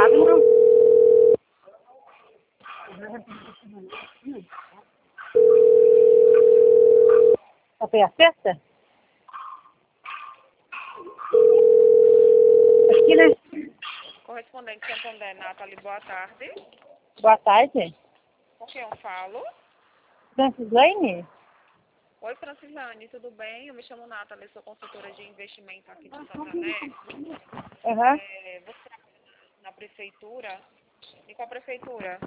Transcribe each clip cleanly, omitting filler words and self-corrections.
sabe não. Pra pegar a festa? Aqui, né? Correspondente Santander, Nathalie, boa tarde. Boa tarde. Com quem eu falo? Francis Lane? Oi, Francilane, tudo bem? Eu me chamo Nathalie, sou consultora de investimento aqui de Santander. Aham. Você trabalha na prefeitura? E qual prefeitura?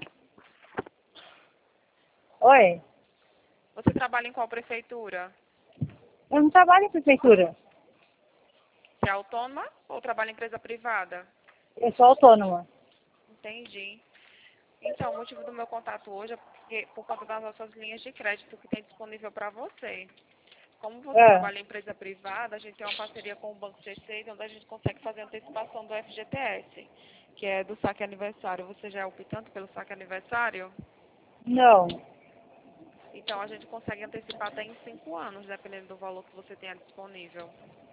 Oi. Você trabalha em qual prefeitura? Eu não trabalho em prefeitura. Você é autônoma ou trabalha em empresa privada? Eu sou autônoma. Entendi. Então, o motivo do meu contato hoje é por conta das nossas linhas de crédito que tem disponível para você. Como você trabalha em empresa privada, a gente tem uma parceria com o Banco C6, onde a gente consegue fazer antecipação do FGTS, que é do saque aniversário. Você já é optante pelo saque aniversário? Não. Então, a gente consegue antecipar até em 5 anos, dependendo do valor que você tenha disponível.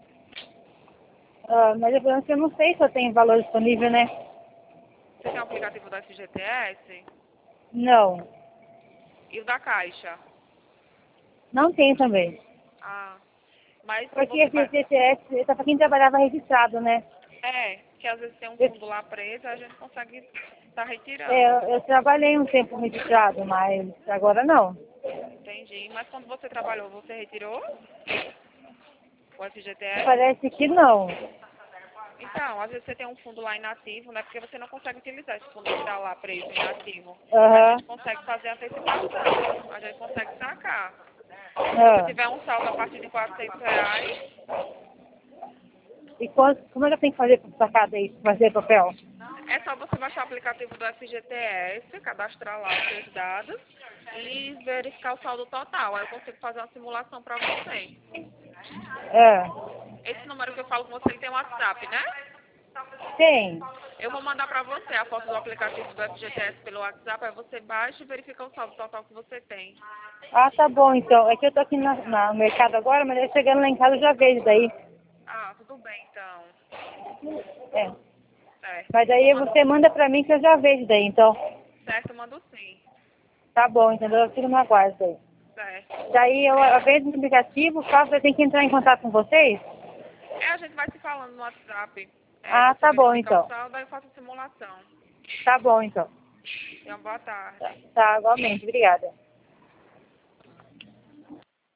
Mas eu não sei se eu tenho valor disponível, né? Você tem o aplicativo do FGTS? Não. E o da Caixa? Não tenho também. Ah, mas se Porque você esse vai... CTS tá pra quem trabalhava registrado, né? que às vezes tem um Eu, fundo lá preso, a gente consegue estar retirando. eu trabalhei um tempo registrado, mas agora não. Entendi. Mas quando você trabalhou, você retirou o FGTS? Parece que não. Então, às vezes você tem um fundo lá inativo, né? Porque você não consegue utilizar esse fundo que está lá preso, inativo. A Aham. gente consegue fazer antecipação, a gente consegue sacar. Se você Ah. tiver um saldo a partir de R$ 400, E como é que eu tenho que fazer para sacar daí, fazer papel? é só você baixar o aplicativo do FGTS, cadastrar lá os seus dados e verificar o saldo total. Aí eu consigo fazer uma simulação para você. Ah. Esse número que eu falo com você, ele tem um WhatsApp, né? Tem. Eu vou mandar para você a foto do aplicativo do FGTS pelo WhatsApp, aí você baixa e verifica o saldo total que você tem. Ah, tá bom então. É que eu tô aqui no mercado agora, mas aí chegando lá em casa eu já vejo daí. Ah, tudo bem então. É. Certo. Mas daí você manda pra mim que eu já vejo daí, então. Certo, mando sim. Tá bom, entendeu? Eu fico no aguardo daí. Certo. Daí eu vejo no aplicativo, caso eu tenha que entrar em contato com vocês. A gente vai se falando no WhatsApp. Ah, Você tá bom verifica o então. saldo, aí eu faço a simulação. Tá bom então. Tenha uma boa tarde. Tá, igualmente. Obrigada.